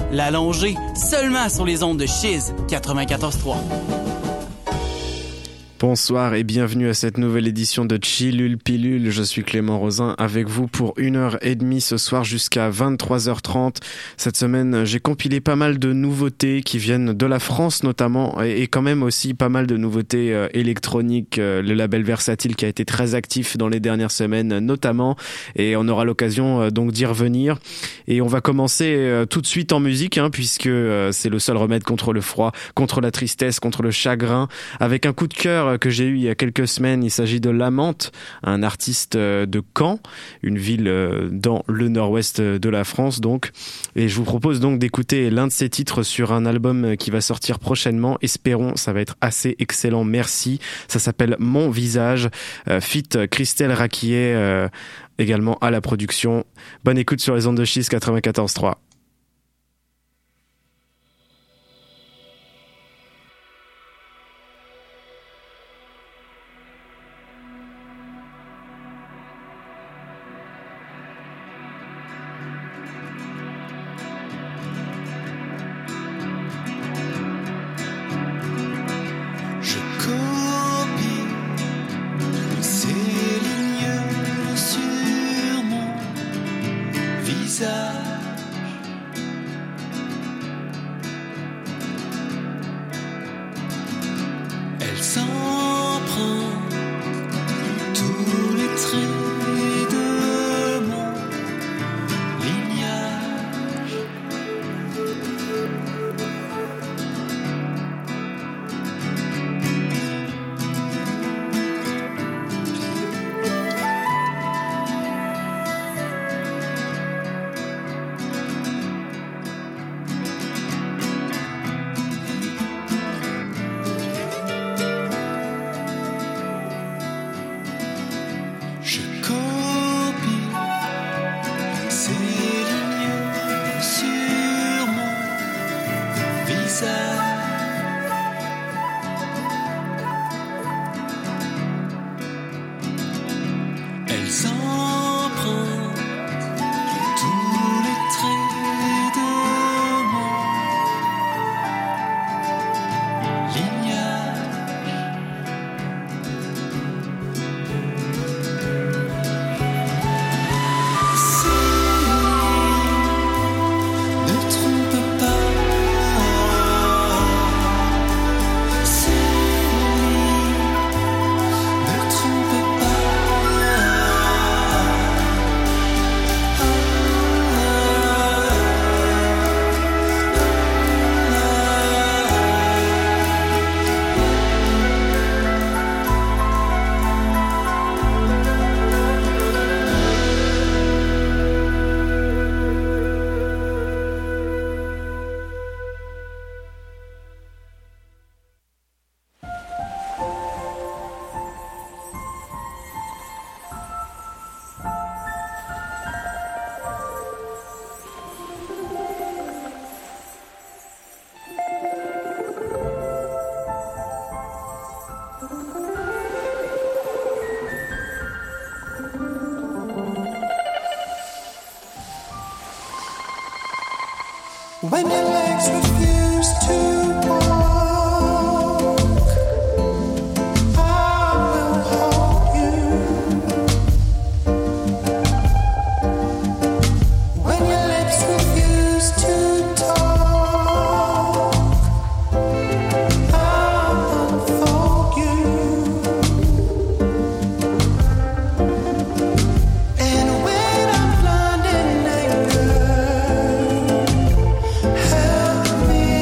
l'allonger, seulement sur les ondes de Chiz 94.3. Bonsoir et bienvenue à cette nouvelle édition de Chilule Pilule. Je suis Clément Rosin avec vous pour 1h30 ce soir jusqu'à 23h30. Cette semaine, j'ai compilé pas mal de nouveautés qui viennent de la France notamment et quand même aussi pas mal de nouveautés électroniques. Le label Versatile qui a été très actif dans les dernières semaines notamment, et on aura l'occasion donc d'y revenir. Et on va commencer tout de suite en musique puisque c'est le seul remède contre le froid, contre la tristesse, contre le chagrin, avec un coup de cœur que j'ai eu il y a quelques semaines. Il s'agit de Lamante, un artiste de Caen, une ville dans le nord-ouest de la France donc. Et je vous propose donc d'écouter l'un de ses titres sur un album qui va sortir prochainement. Espérons, ça va être assez excellent. Merci. Ça s'appelle Mon Visage, feat Christelle Raquillet également à la production. Bonne écoute sur les ondes de Chiz 94.3. When your legs refuse to walk, I will hold you. When your lips refuse to talk, I'll unfold you. And when I'm blind and naked, help me.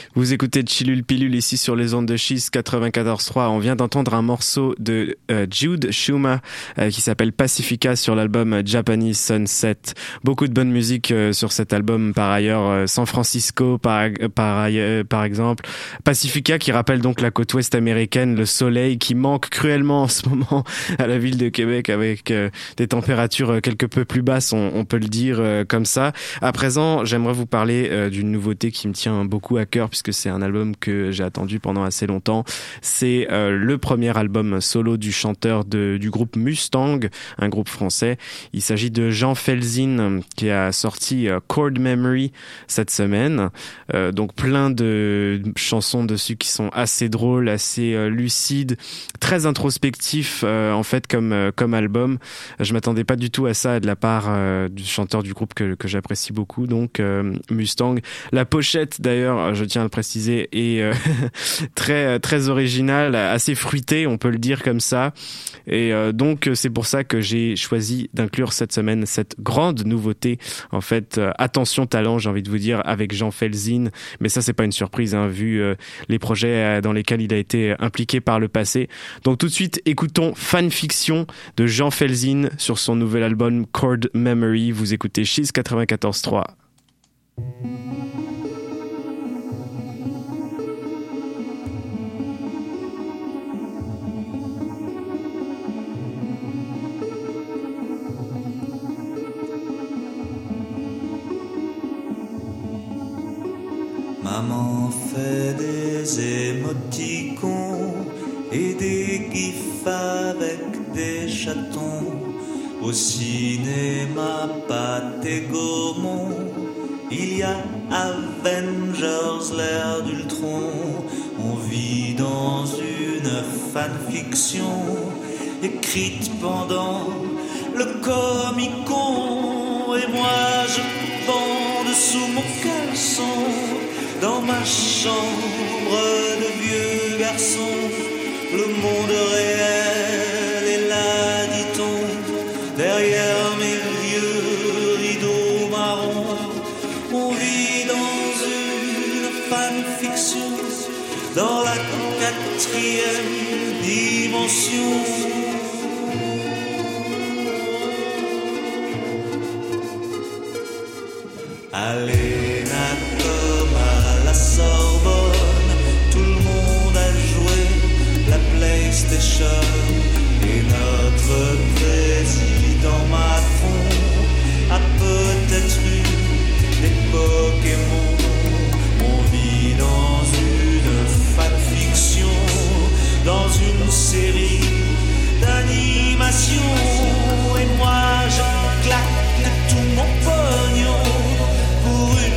Vous écoutez Chilul Pilul ici sur les ondes de Chiz 94.3. On vient d'entendre un morceau de Jude Shuma qui s'appelle Pacifica sur l'album Japanese Sunset. Beaucoup de bonne musique sur cet album par ailleurs. San Francisco par exemple. Pacifica qui rappelle donc la côte ouest américaine, le soleil qui manque cruellement en ce moment à la ville de Québec avec des températures quelque peu plus basses, on peut le dire comme ça. À présent, j'aimerais vous parler d'une nouveauté qui me tient beaucoup à cœur puisque c'est un album que j'ai attendu pendant assez longtemps. C'est le premier album solo du chanteur du groupe Mustang, un groupe français. Il s'agit de Jean Felzin qui a sorti Chord Memory cette semaine. Donc plein de chansons dessus qui sont assez drôles, assez lucides, très introspectifs en fait comme album. Je m'attendais pas du tout à ça de la part du chanteur du groupe que j'apprécie beaucoup, donc Mustang. La pochette d'ailleurs, je tiens à le préciser, est très très originale, assez fruitée, on peut le dire comme ça. Et donc c'est pour ça que j'ai choisi d'inclure cette semaine cette grande nouveauté. En fait, attention talent, j'ai envie de vous dire, avec Jean Felzin. Mais ça c'est pas une surprise, hein, vu les projets dans lesquels il a été impliqué par le passé. Donc tout de suite, écoutons Fanfiction de Jean Felzin sur son nouvel album Chord Memory. Vous écoutez Chiz 94.3. Maman fait des émoticons et des gifs avec des chatons. Au cinéma, Pat et Gaumont, il y a Avengers, l'ère d'Ultron. On vit dans une fanfiction écrite pendant le Comic-Con. Et moi je bande sous mon caleçon dans ma chambre de vieux garçon. Le monde réel est là, dit-on, derrière mes vieux rideaux marrons. On vit dans une fanfiction, dans la 4e dimension. Allez, comme à la Sorbonne, tout le monde a joué la PlayStation. Et notre président Macron a peut-être eu des Pokémon. On vit dans une fanfiction, dans une série d'animation. Et moi je claque tout mon pognon pour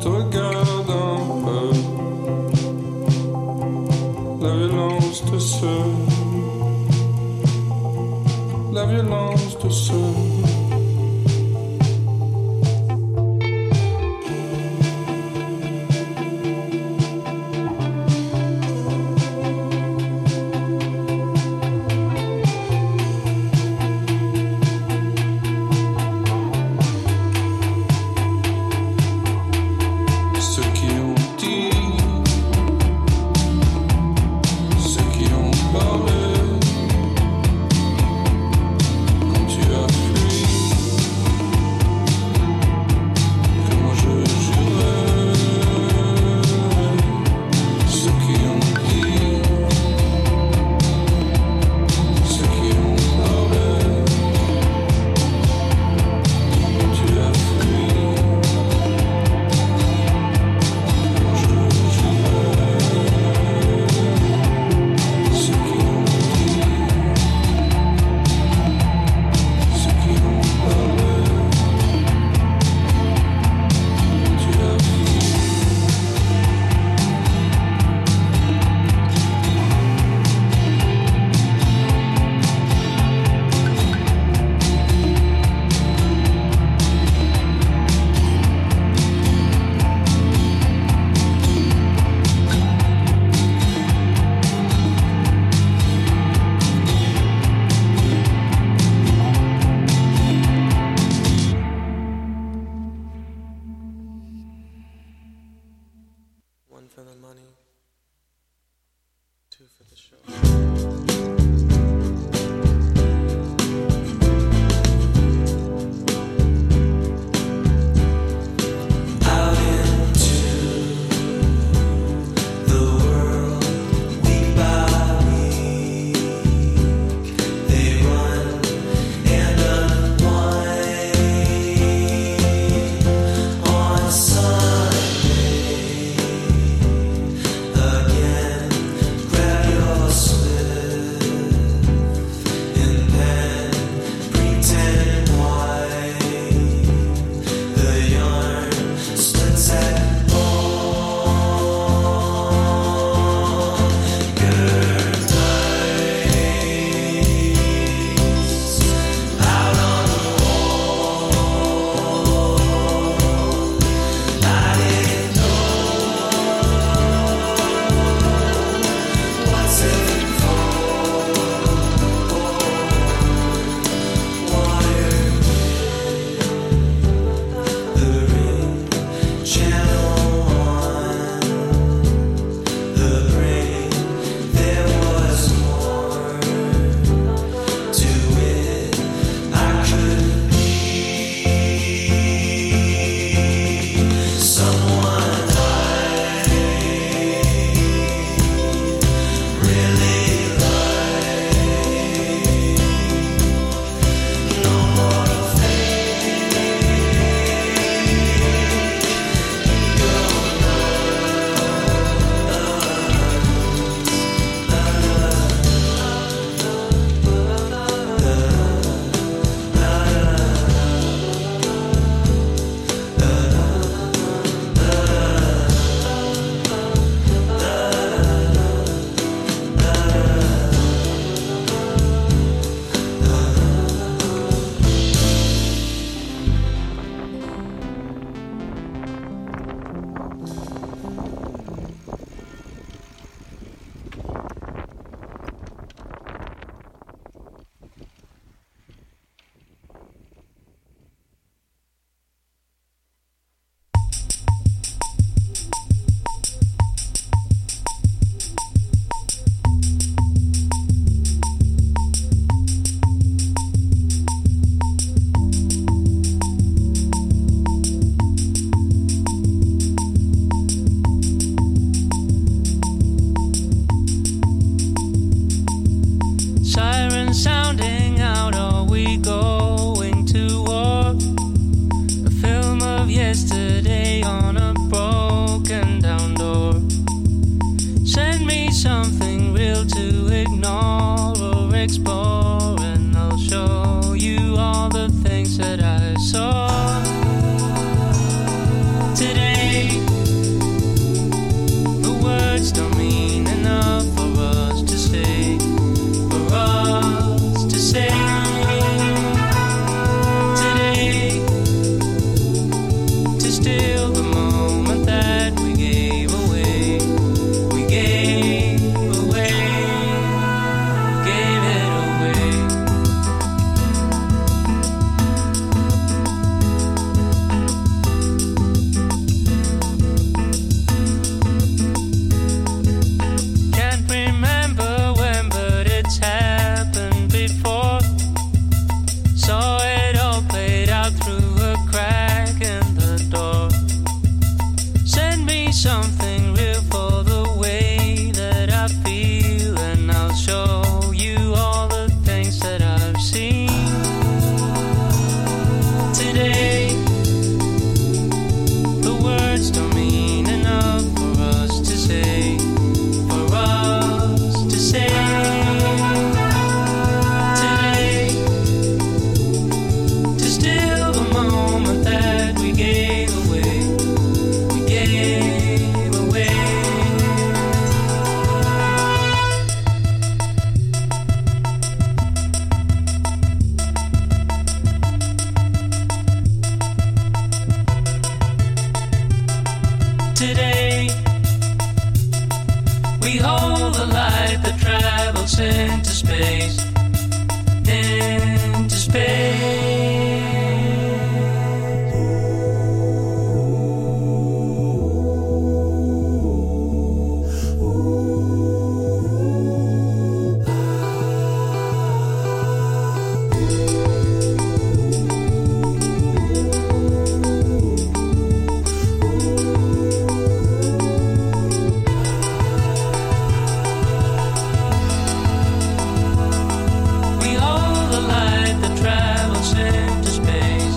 te regarde un peu. La violence de la violence de One for the money, two for the show. Out into the world, week by week, they run and unwind on Sunday. Again, grab your still the moment that we gave away. We gave away, gave it away. Can't remember when, but it's happened before. Saw it all played out through a crack in the door. Send me something real for the way that I feel, and I'll show you all the things that I've seen. Today, the words don't mean enough for us to say, for us to say. Today, to still the moment that we gave away. We gave away. Today, we hold the light that travels into space, into space. We hold the light that travels into space.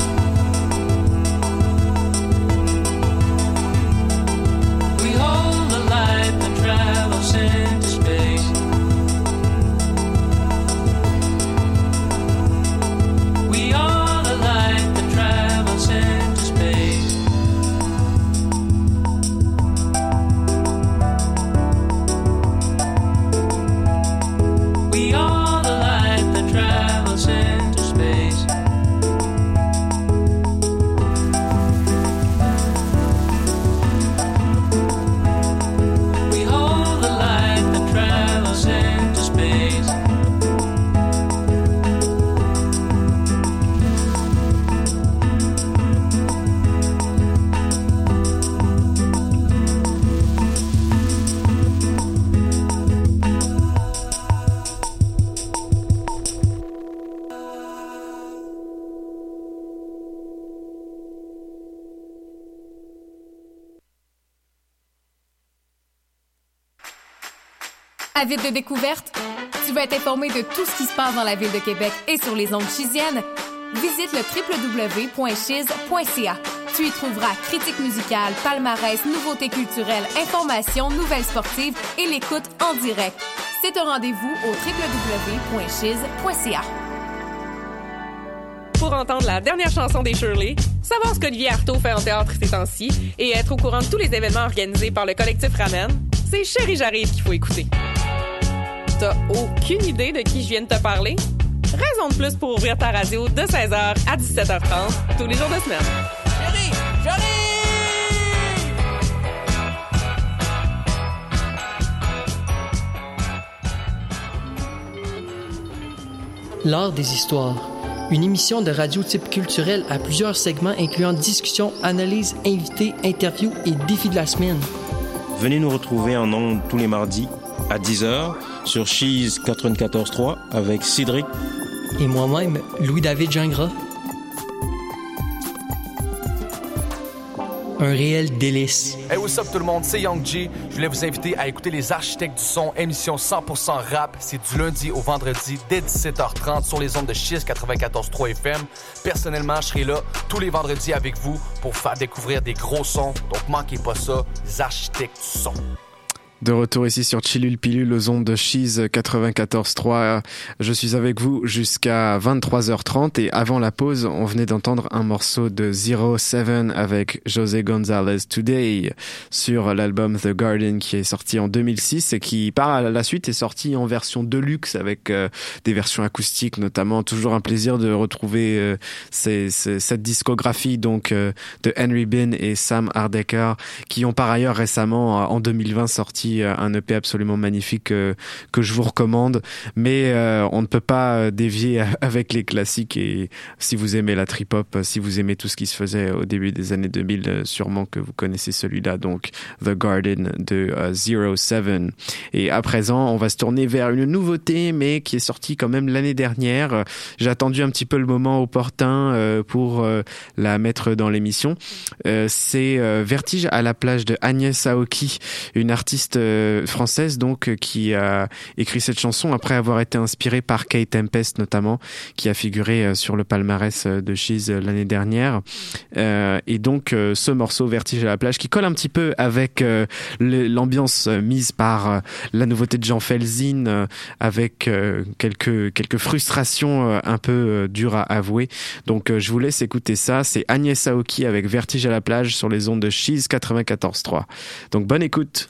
We hold the light that travels into space. We are the light that travels into space. We are the light that travels into space. We hold the light that travels into space. Avide de découverte? Tu veux être informé de tout ce qui se passe dans la ville de Québec et sur les ondes chisiennes? Visite le www.chiz.ca. Tu y trouveras critiques musicales, palmarès, nouveautés culturelles, informations, nouvelles sportives et l'écoute en direct. C'est un rendez-vous au www.chiz.ca. Pour entendre la dernière chanson des Shirley, savoir ce qu'Olivier Artaud fait en théâtre ces temps-ci et être au courant de tous les événements organisés par le collectif Ramen, c'est Chérie J'arrive qu'il faut écouter. T'as aucune idée de qui je viens de te parler? Raison de plus pour ouvrir ta radio de 16h à 17h30 tous les jours de semaine. Chérie, j'arrive! L'art des histoires. Une émission de radio type culturel à plusieurs segments incluant discussions, analyses, invités, interviews et défis de la semaine. Venez nous retrouver en ondes tous les mardis à 10h sur Cheese 94.3 avec Cédric Et moi-même, Louis-David Gingras. Un réel délice. Hey, what's up tout le monde, c'est Young G. Je voulais vous inviter à écouter Les Architectes du Son, émission 100% rap. C'est du lundi au vendredi dès 17h30 sur les ondes de Chiz 94.3 FM. Personnellement, je serai là tous les vendredis avec vous pour faire découvrir des gros sons. Donc manquez pas ça, Les Architectes du Son. De retour ici sur Chillul Pilul aux ondes de Cheese 94.3. Je suis avec vous jusqu'à 23h30 et avant la pause, on venait d'entendre un morceau de 07 avec José González Today sur l'album The Garden qui est sorti en 2006 et qui par la suite est sorti en version deluxe avec des versions acoustiques notamment. Toujours un plaisir de retrouver cette discographie donc de Henry Bin et Sam Hardaker qui ont par ailleurs récemment en 2020 sorti un EP absolument magnifique que je vous recommande, mais on ne peut pas dévier avec les classiques et si vous aimez la trip-hop, si vous aimez tout ce qui se faisait au début des années 2000, sûrement que vous connaissez celui-là, donc The Garden de 07. Et à présent, on va se tourner vers une nouveauté, mais qui est sortie quand même l'année dernière. J'ai attendu un petit peu le moment opportun pour la mettre dans l'émission. C'est Vertige à la plage de Agnès Aoki, une artiste française donc qui a écrit cette chanson après avoir été inspirée par Kay Tempest notamment, qui a figuré sur le palmarès de Cheese l'année dernière. Et donc ce morceau Vertige à la plage qui colle un petit peu avec l'ambiance mise par la nouveauté de Jean Felzin avec quelques frustrations un peu dures à avouer. Donc je vous laisse écouter ça. C'est Agnès Aoki avec Vertige à la plage sur les ondes de Cheese 94.3. Donc bonne écoute.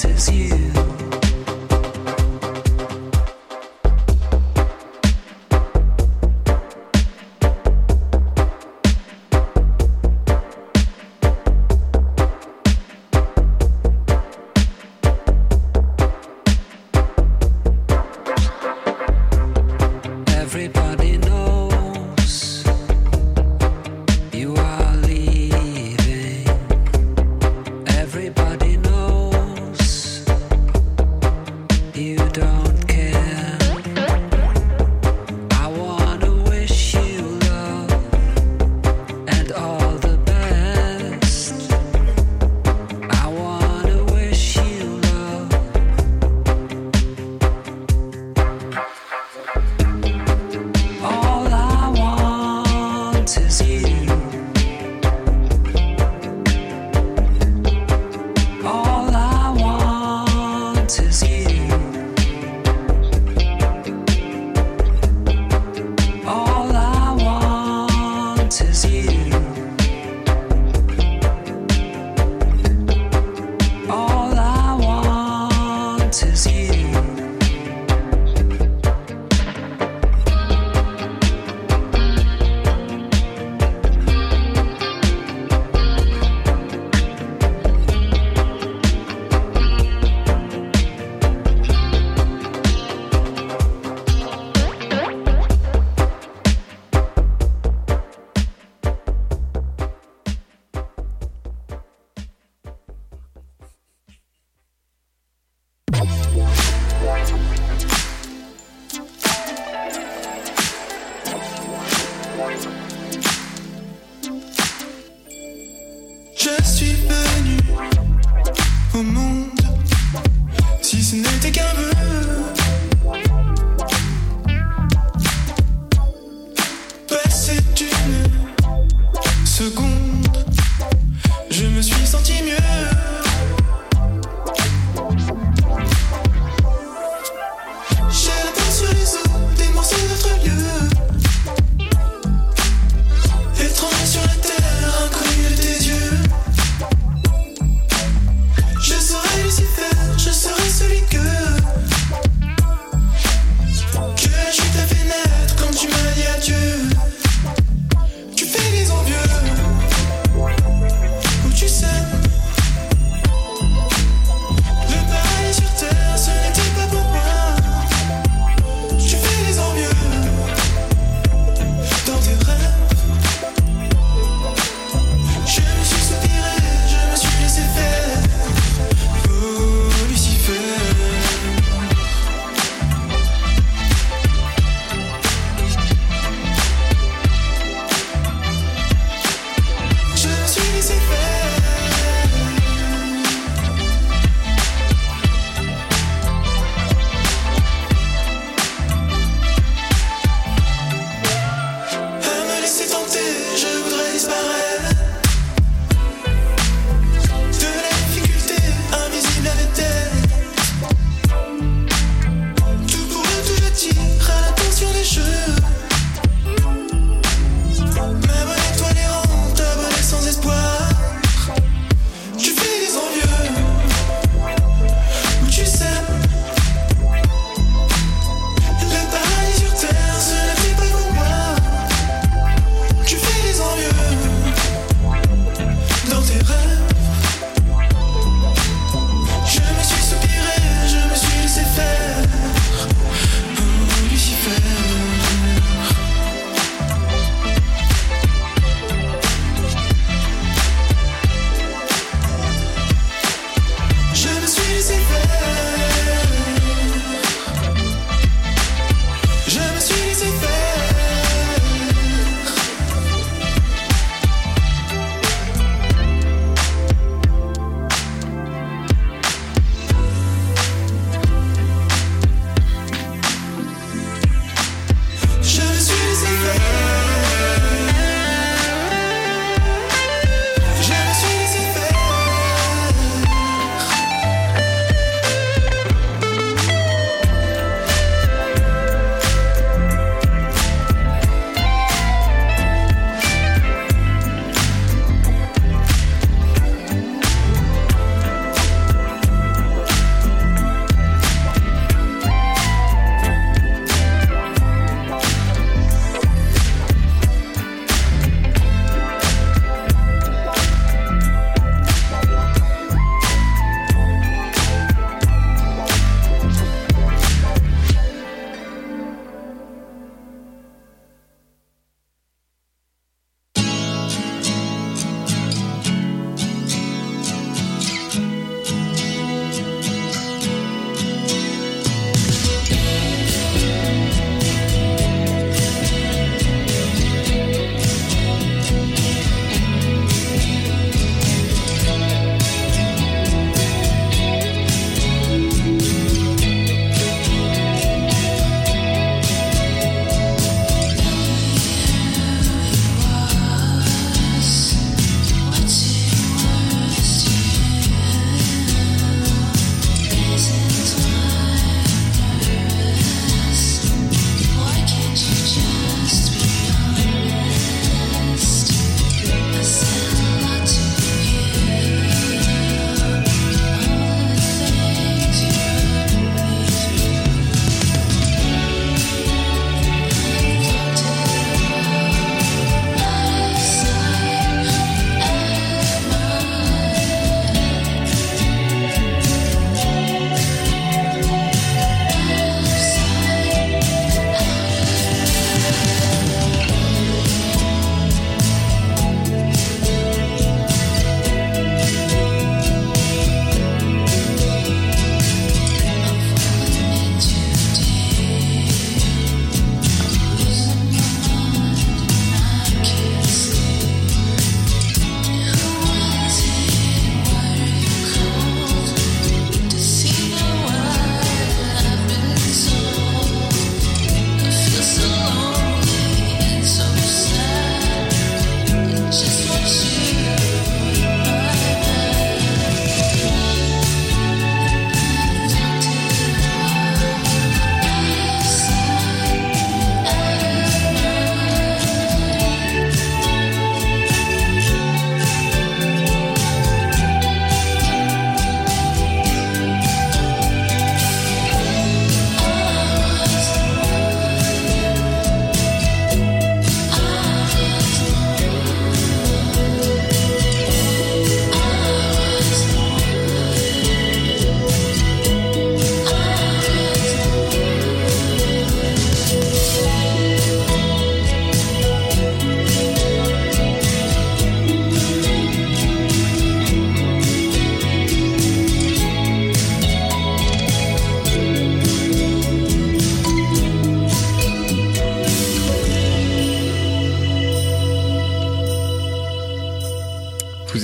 misses you. Everybody knows you are leaving. Everybody knows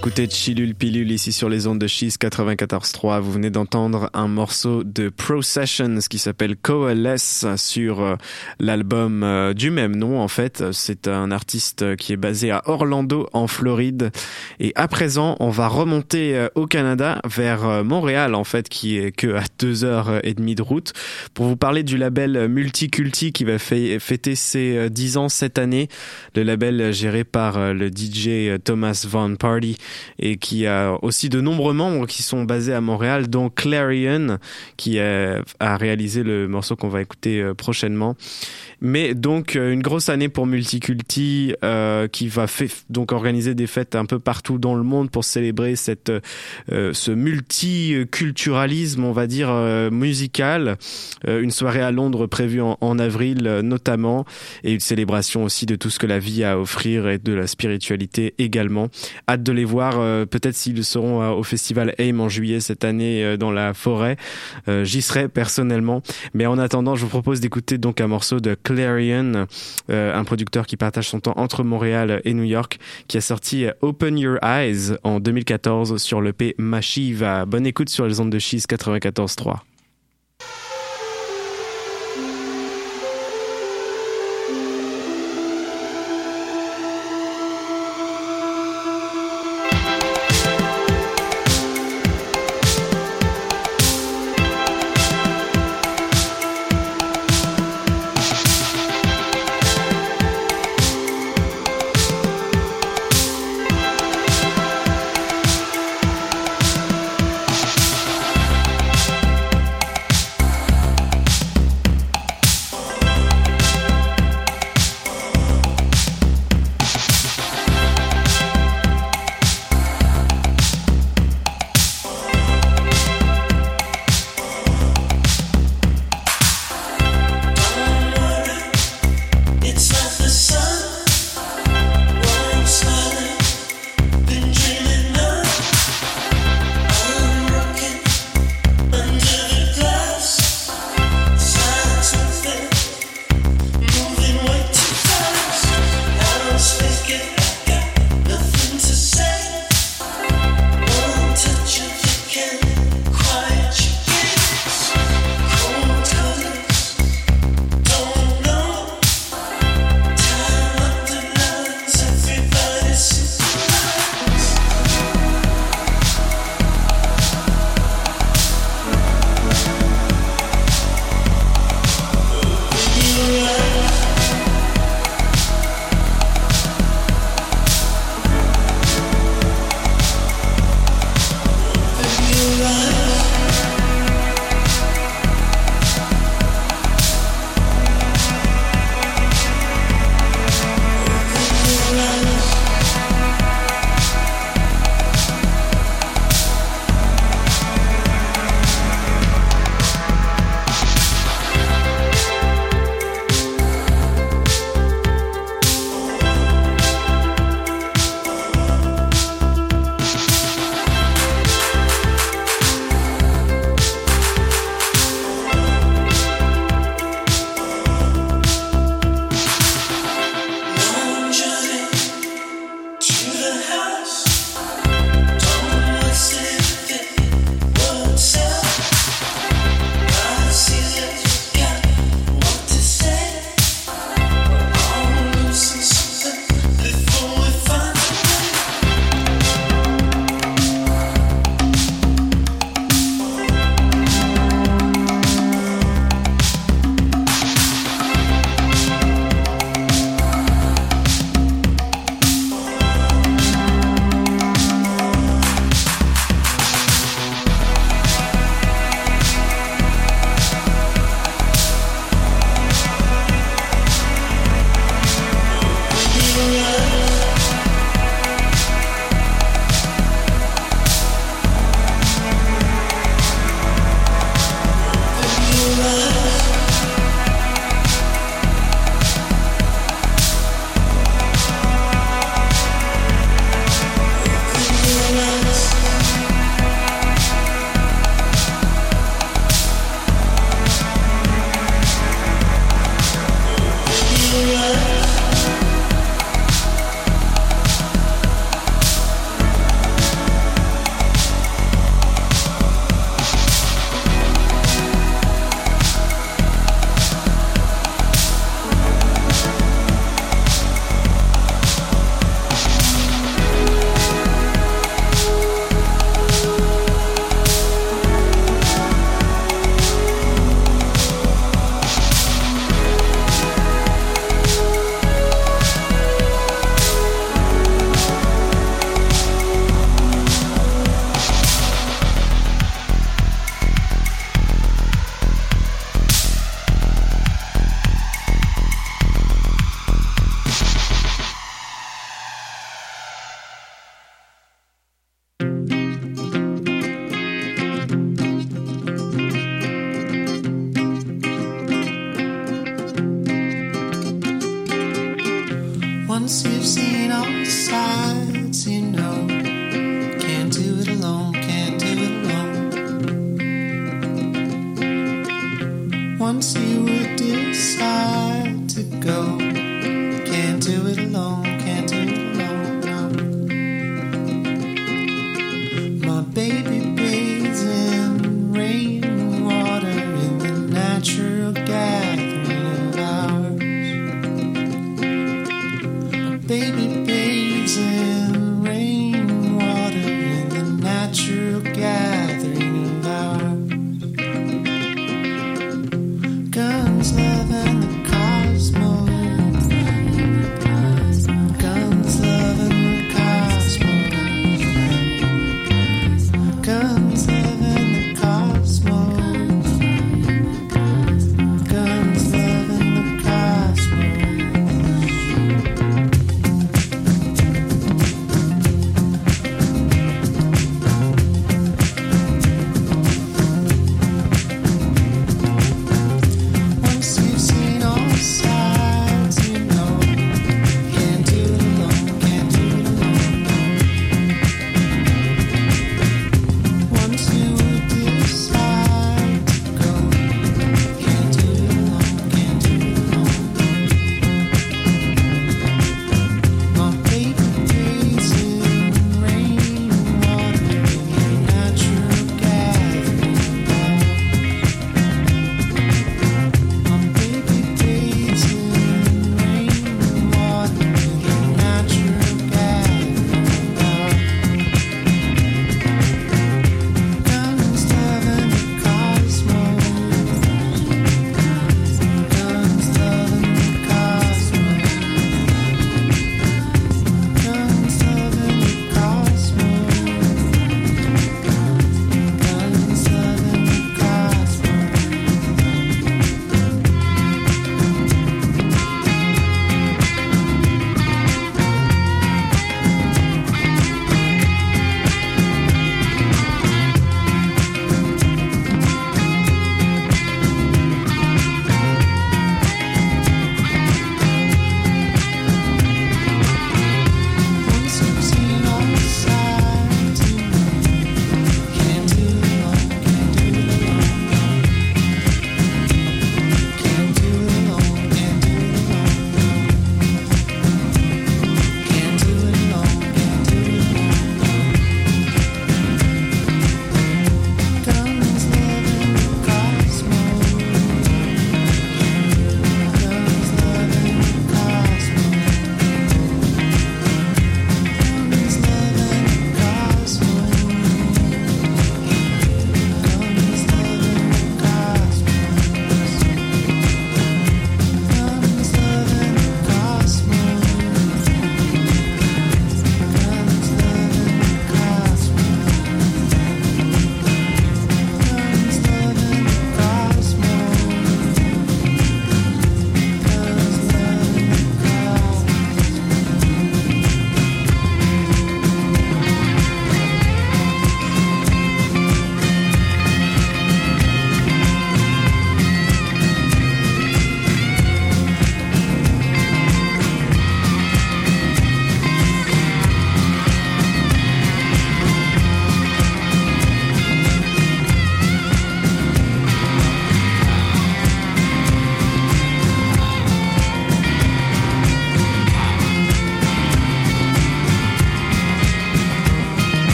écoutez Chilul Pilul ici sur les ondes de Cheese 94.3. Vous venez d'entendre un morceau de Processions qui s'appelle Coalesce sur l'album du même nom. En fait, c'est un artiste qui est basé à Orlando en Floride. Et à présent, on va remonter au Canada vers Montréal en fait, qui est que à 2h30 de route, pour vous parler du label Multiculti qui va fêter ses 10 ans cette année. Le label géré par le DJ Thomas Von Party et qui a aussi de nombreux membres qui sont basés à Montréal, dont Clarion qui a réalisé le morceau qu'on va écouter prochainement. Mais donc une grosse année pour Multiculti qui va donc organiser des fêtes un peu partout dans le monde pour célébrer ce multiculturalisme, on va dire musical. Une soirée à Londres prévue en avril notamment, et une célébration aussi de tout ce que la vie a à offrir et de la spiritualité également. Hâte de les voir, peut-être s'ils seront au festival AIM en juillet cette année dans la forêt. J'y serai personnellement. Mais en attendant, je vous propose d'écouter donc un morceau de Clarion, un producteur qui partage son temps entre Montréal et New York, qui a sorti Open Your Eyes en 2014 sur l'EP Mashiva. Bonne écoute sur les ondes de Cheese 94.3.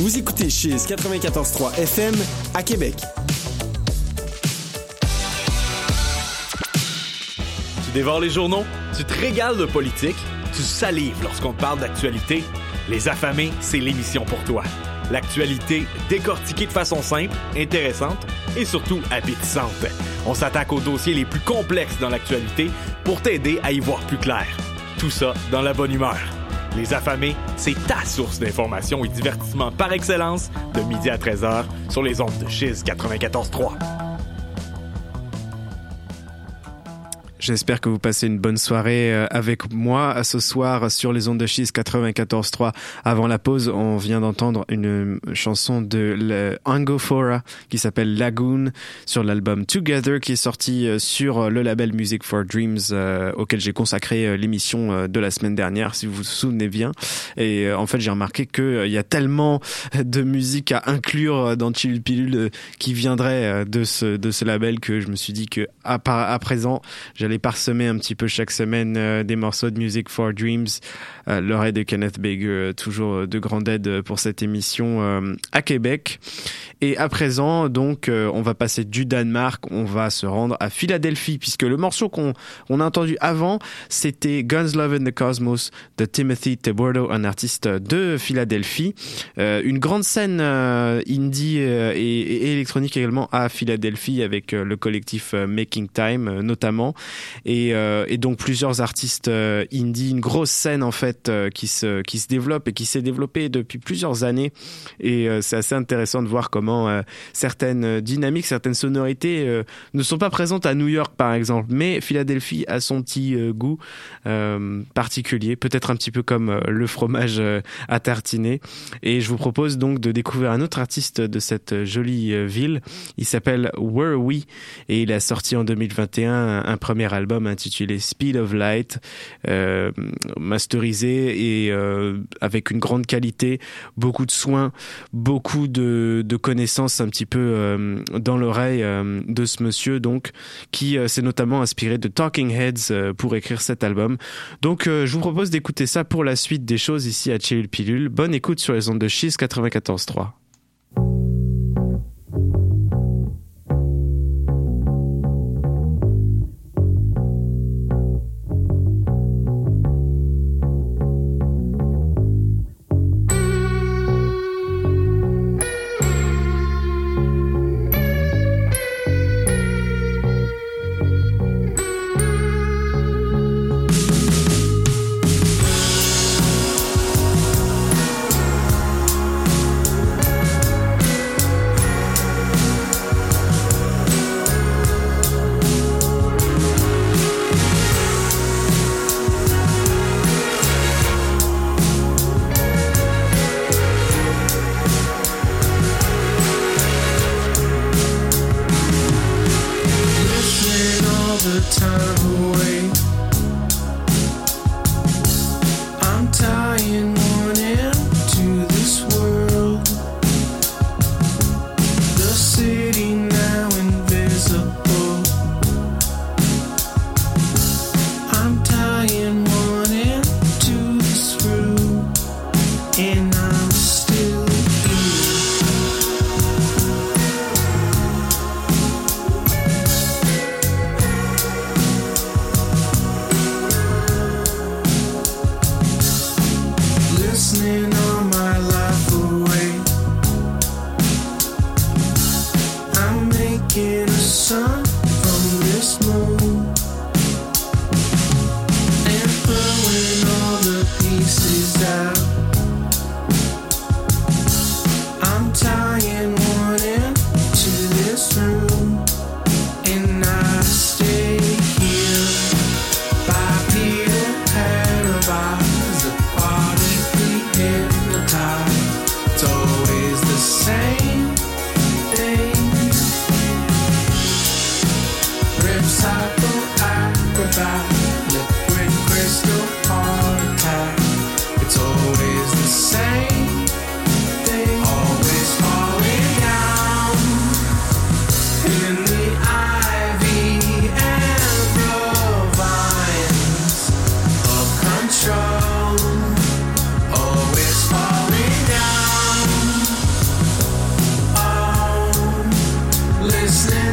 Vous écoutez Chiz 94.3 FM à Québec. Tu dévores les journaux? Tu te régales de politique? Tu salives lorsqu'on te parle d'actualité? Les Affamés, c'est l'émission pour toi. L'actualité décortiquée de façon simple, intéressante et surtout appétissante. On s'attaque aux dossiers les plus complexes dans l'actualité pour t'aider à y voir plus clair. Tout ça dans la bonne humeur. Les Affamés, c'est ta source d'information et divertissement par excellence de midi à 13h sur les ondes de Chiz 94.3. J'espère que vous passez une bonne soirée avec moi ce soir sur les ondes de Chiz 94.3. Avant la pause, on vient d'entendre une chanson de Angofora qui s'appelle Lagoon sur l'album Together qui est sorti sur le label Music for Dreams auquel j'ai consacré l'émission de la semaine dernière, si vous vous souvenez bien. Et en fait, j'ai remarqué qu'il y a tellement de musique à inclure dans Chill Pilule qui viendrait de ce label que je me suis dit que à présent, j'allais parsemer un petit peu chaque semaine des morceaux de Music for Dreams. L'oreille de Kenneth Baker, toujours de grande aide pour cette émission à Québec. Et à présent, donc, on va passer du Danemark, on va se rendre à Philadelphie, puisque le morceau qu'on a entendu avant, c'était Guns Love in the Cosmos de Timothy Tebordo, un artiste de Philadelphie. Une grande scène indie et électronique également à Philadelphie, avec le collectif Making Time notamment. Et donc plusieurs artistes indie, une grosse scène en fait qui se développe et qui s'est développée depuis plusieurs années. Et c'est assez intéressant de voir comment certaines dynamiques, certaines sonorités ne sont pas présentes à New York par exemple, mais Philadelphie a son petit goût particulier, peut-être un petit peu comme le fromage à tartiner. Et je vous propose donc de découvrir un autre artiste de cette jolie ville. Il s'appelle Were We et il a sorti en 2021 un premier album intitulé Speed of Light, masterisé et avec une grande qualité, beaucoup de soins, beaucoup de connaissances un petit peu dans l'oreille de ce monsieur donc qui s'est notamment inspiré de Talking Heads pour écrire cet album. Donc je vous propose d'écouter ça pour la suite des choses ici à Chill Pilule. Bonne écoute sur les ondes de Chiz 94.3. We'll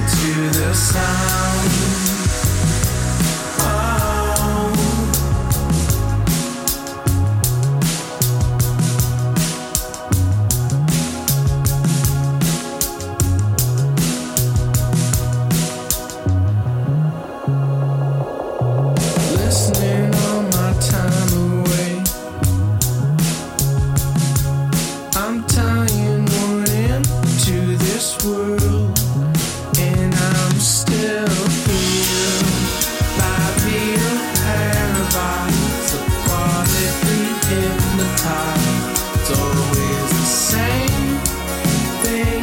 to the sound. Oh. Listening all my time away. I'm tying one end to this world, and I'm still here by real paralyzed, aquatically hypnotized. It's always the same thing.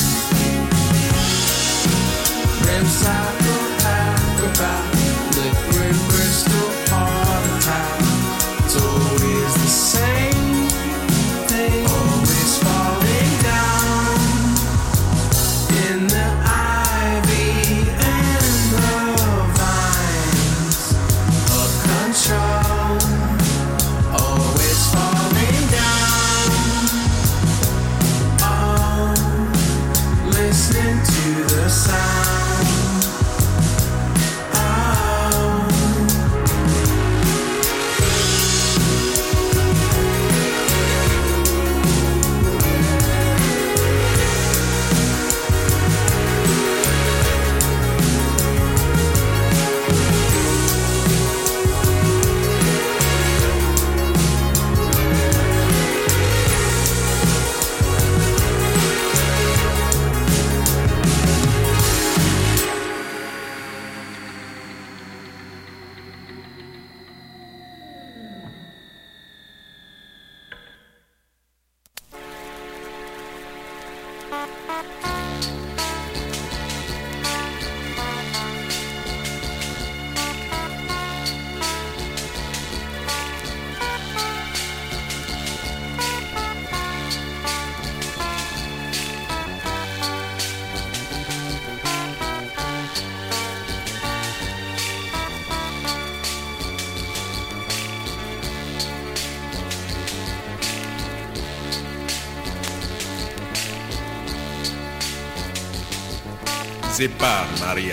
Rem cycle acrobat, liquid crystal heart attack. It's always the same thing. Always falling down in the ivy and the vines of control. Always falling down. Oh, listening to the sound. Sépare, Maria.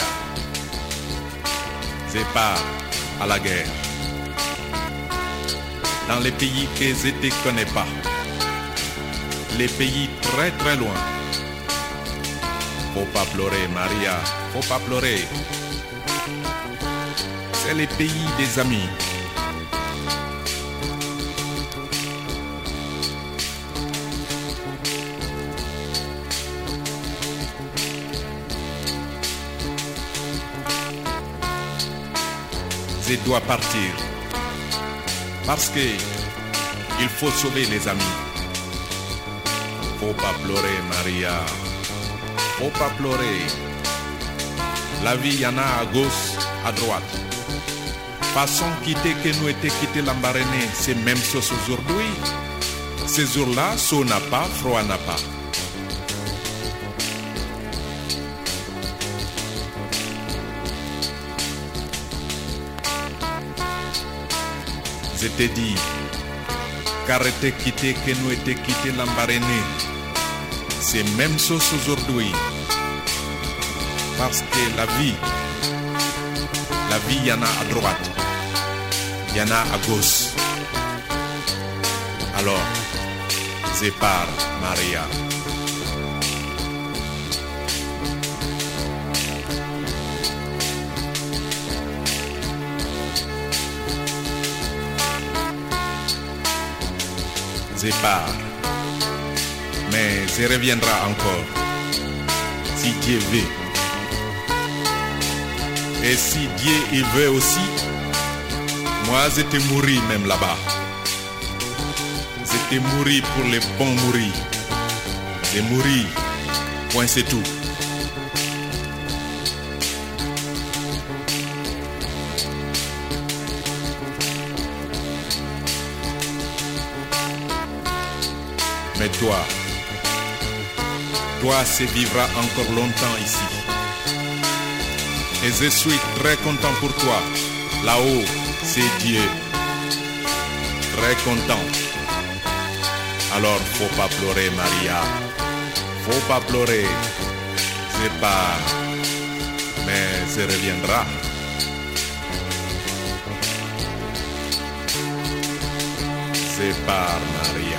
Sépare à la guerre. Dans les pays que je ne connais pas. Les pays très très loin. Faut pas pleurer, Maria. Faut pas pleurer. C'est les pays des amis. Je dois partir parce que il faut sauver les amis. Faut pas pleurer, Maria. Faut pas pleurer. La vie y en a à gauche, à droite. Façon quitter que nous était quitté l'Ambaréné, c'est même chose aujourd'hui. Ces jours-là, chaud n'a pas, froid n'a pas. Je t'ai dit qu'arrêter quitter que nous était quitté l'Ambaréné, c'est même chose aujourd'hui. Parce que la vie y en a à droite, y en a à gauche. Alors, je pars, Maria. Je pars, mais je reviendrai encore, si Dieu veut. Et si Dieu il veut aussi, moi je te mourir même là-bas. Je te mourir pour les bons mourir. Je mourir, point c'est tout. Mais toi, c'est vivra encore longtemps ici. Et je suis très content pour toi. Là-haut, c'est Dieu. Très content. Alors, faut pas pleurer, Maria. Faut pas pleurer. C'est pas se reviendra. C'est par Maria.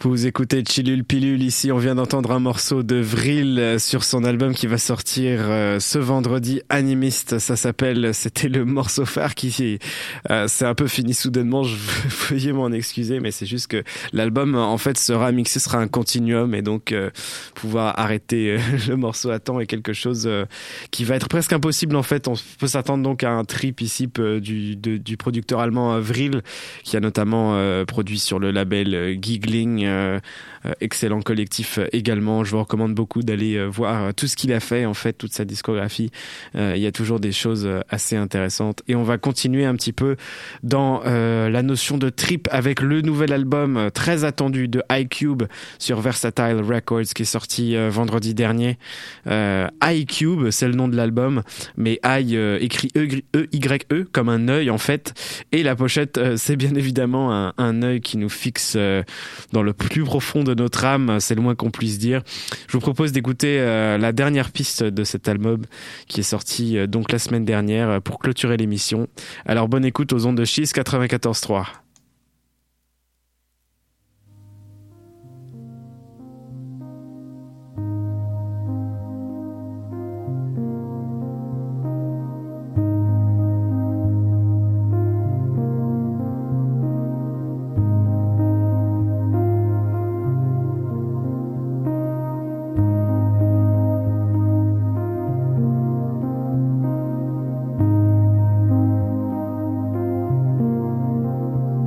Vous écoutez Chillul Pilul, ici on vient d'entendre un morceau de Vril sur son album qui va sortir ce vendredi, Animiste, ça s'appelle, c'était le morceau phare qui c'est un peu fini soudainement, veuillez m'en excuser, mais c'est juste que l'album en fait sera mixé, sera un continuum et donc pouvoir arrêter le morceau à temps est quelque chose qui va être presque impossible en fait. On peut s'attendre donc à un trip ici du producteur allemand Vril qui a notamment produit sur le label Giggling, excellent collectif également. Je vous recommande beaucoup d'aller voir tout ce qu'il a fait en fait, toute sa discographie. Il y a toujours des choses assez intéressantes et on va continuer un petit peu dans la notion de trip avec le nouvel album très attendu de iCube sur Versatile Records qui est sorti vendredi dernier. iCube, c'est le nom de l'album, mais I écrit E-Y-E comme un œil en fait, et la pochette c'est bien évidemment un œil qui nous fixe dans le plus profond de notre âme, c'est le moins qu'on puisse dire. Je vous propose d'écouter la dernière piste de cet album qui est sorti donc la semaine dernière pour clôturer l'émission. Alors bonne écoute aux ondes de Chiz 94.3. Thank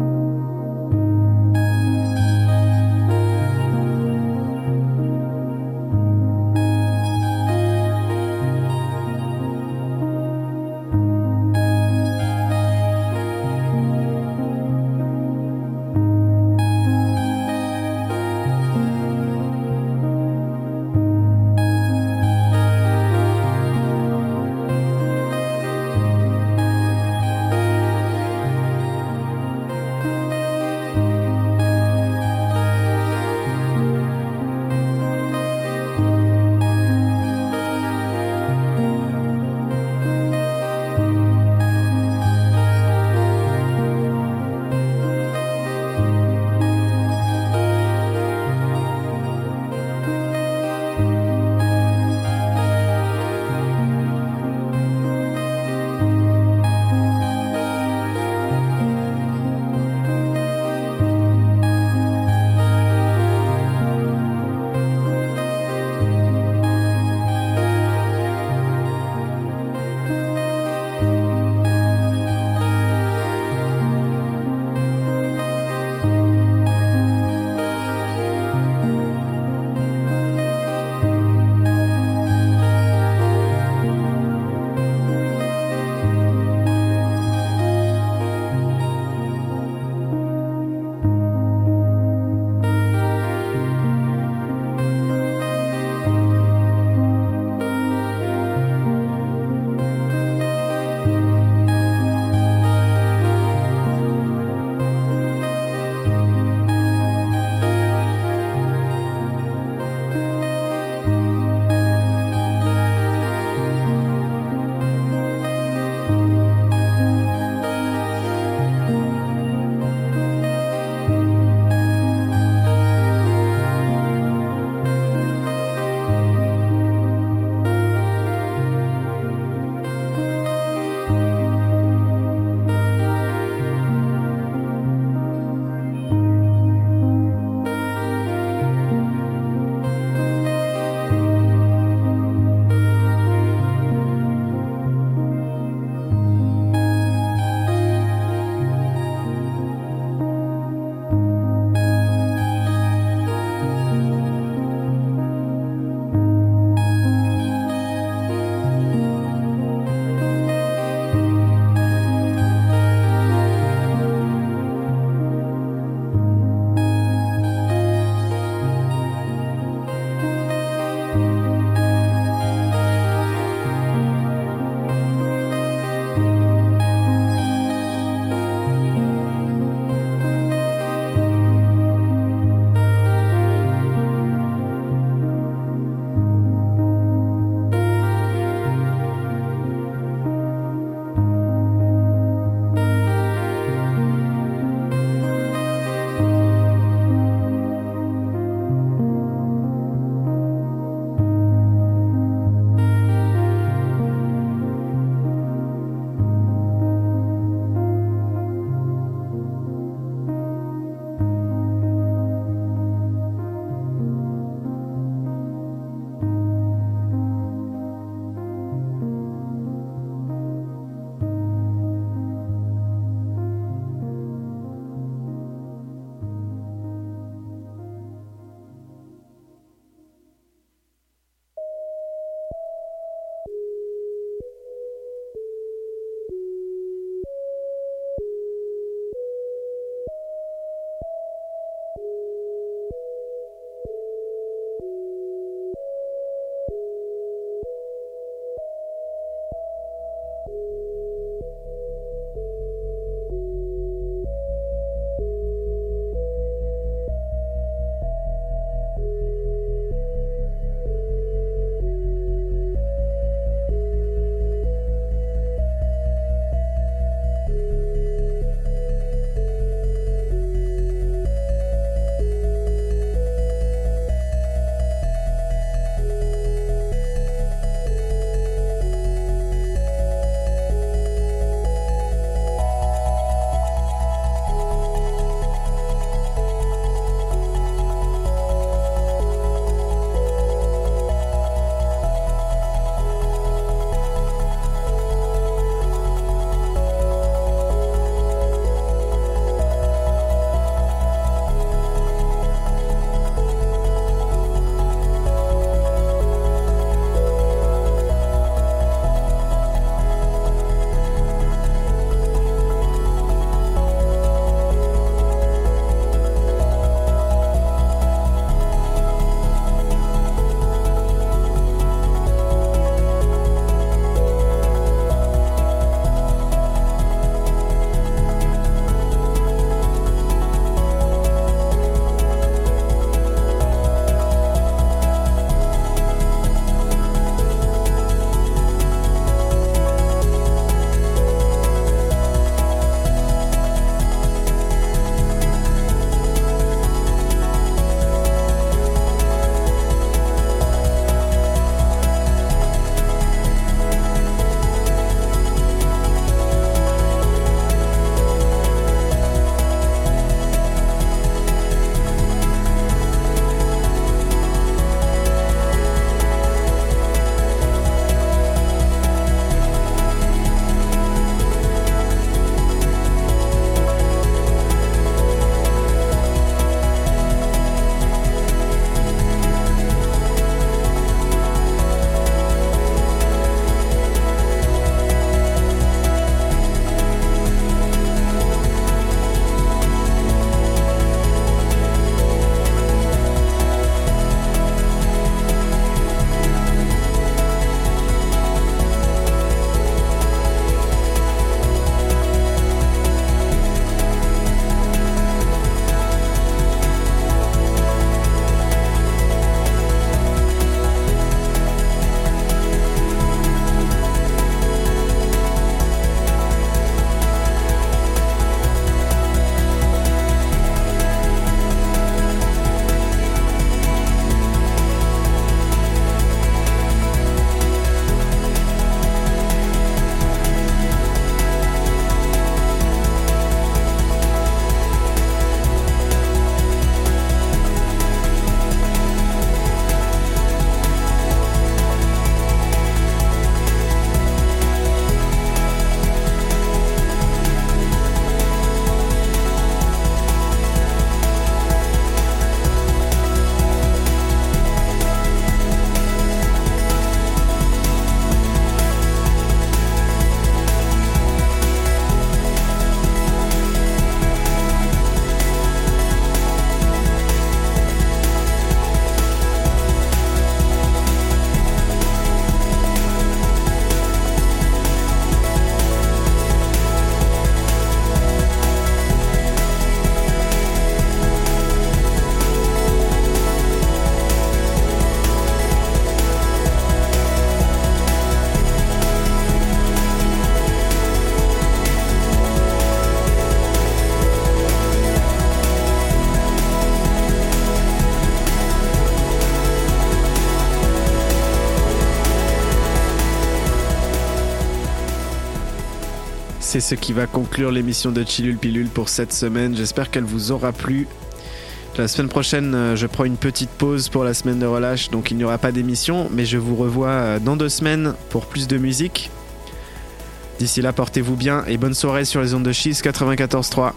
c'est ce qui va conclure l'émission de Chilul Pilule pour cette semaine. J'espère qu'elle vous aura plu. La semaine prochaine, je prends une petite pause pour la semaine de relâche, donc il n'y aura pas d'émission, mais je vous revois dans 2 semaines pour plus de musique. D'ici là, portez-vous bien et bonne soirée sur les ondes de Cheese 94.3.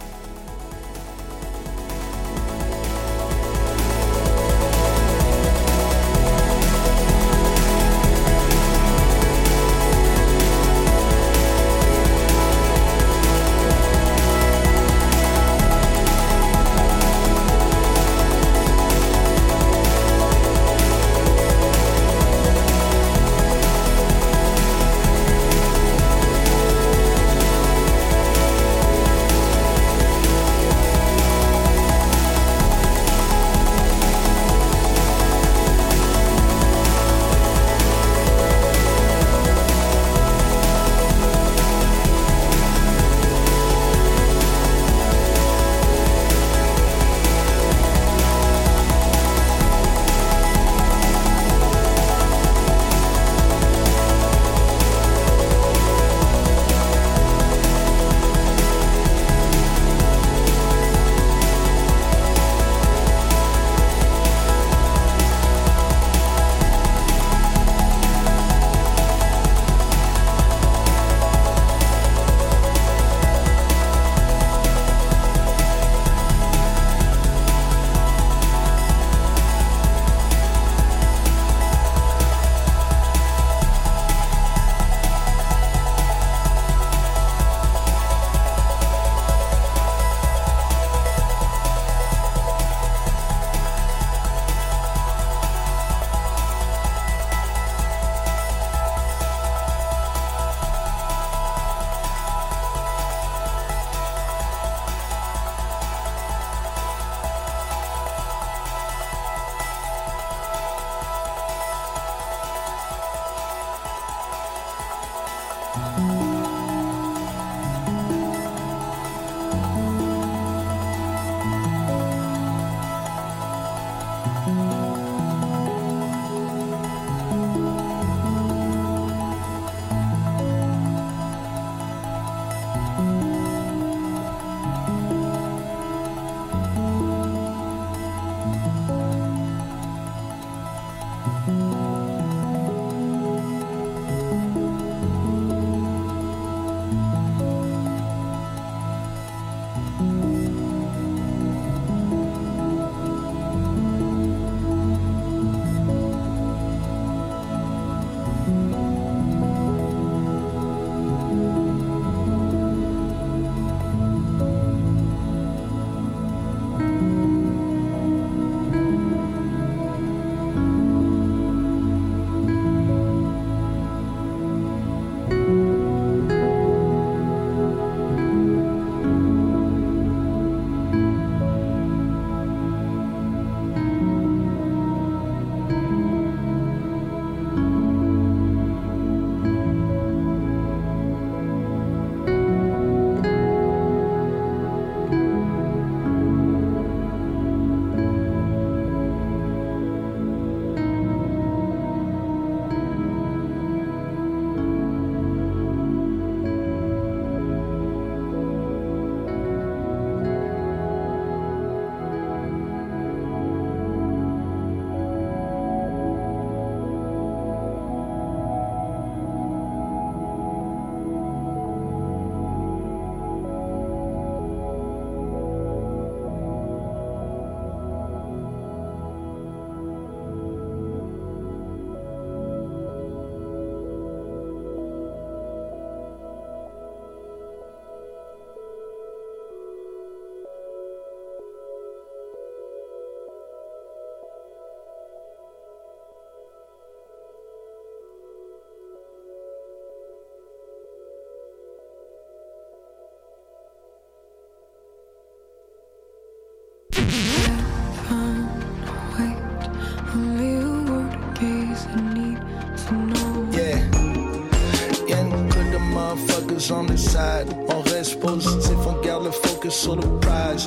On the side, on reste positif, on garde le focus sur le prize.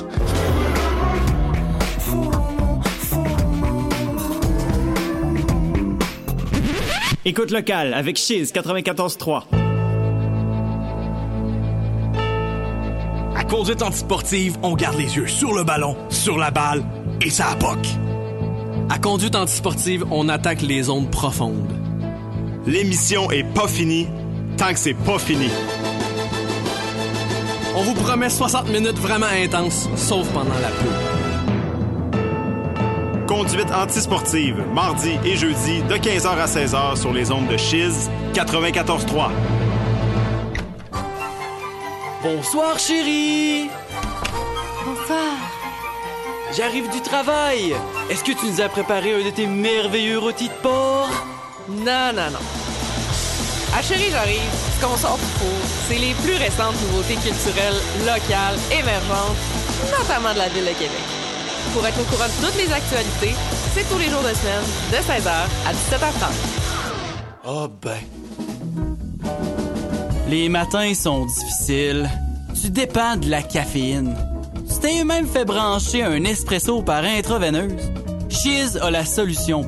Écoute locale avec Cheese 94.3. conduite antisportive, on garde les yeux sur le ballon, sur la balle et ça appoque. À conduite antisportive, on attaque les zones profondes. L'émission est pas finie tant que c'est pas fini. On vous promet 60 minutes vraiment intenses, sauf pendant la pub. Conduite antisportive, mardi et jeudi de 15h à 16h sur les ondes de Chiz 94.3. Bonsoir, chérie! Bonsoir. J'arrive du travail. Est-ce que tu nous as préparé un de tes merveilleux rôtis de porc? Non. À Chérie, j'arrive. Ce qu'on sort du four, c'est les plus récentes nouveautés culturelles, locales, émergentes, notamment de la Ville de Québec. Pour être au courant de toutes les actualités, c'est tous les jours de semaine, de 16h à 17h30. Oh ben. Les matins sont difficiles. Tu dépends de la caféine. Tu t'es même fait brancher un espresso par intraveineuse. Chiz a la solution